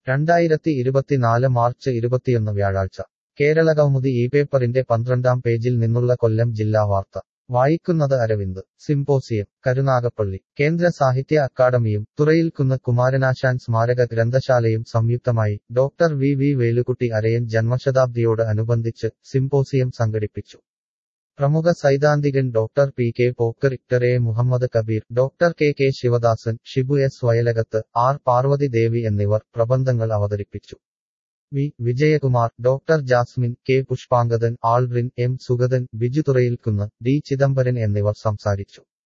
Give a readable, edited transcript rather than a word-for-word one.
2024 March 21 വ്യാഴാഴ്ച കേരളകൗമുദി ഈ പേപ്പറിന്റെ 12-ാം പേജിൽ നിന്നുള്ള കൊല്ലം ജില്ലാ വാർത്ത വായിക്കുന്നത് അരവിന്ദ്. സിംപോസിയം കരുനാഗപ്പള്ളി. കേന്ദ്ര സാഹിത്യ അക്കാദമിയും തുറയിൽക്കുന്ന് കുമാരനാശാൻ സ്മാരക ഗ്രന്ഥശാലയും സംയുക്തമായി ഡോക്ടർ വി വേലുക്കുട്ടി അരയൻ ജന്മശതാബ്ദിയോട് അനുബന്ധിച്ച് സിംപോസിയം സംഘടിപ്പിച്ചു. പ്രമുഖ സൈദ്ധാന്തികൻ doctor P. Pokker, A. Muhammad Kabir, doctor K. Sivadasan, Shibu S. Vayalakath, R. Parvathi Devi എന്നിവർ പ്രബന്ധങ്ങൾ അവതരിപ്പിച്ചു. Vijayakumar, doctor Jasmine, K. Pushpangadan, Alrin, M. Sugathan, Biju Thurayilkunnu, D. Chidambaran എന്നിവർ സംസാരിച്ചു.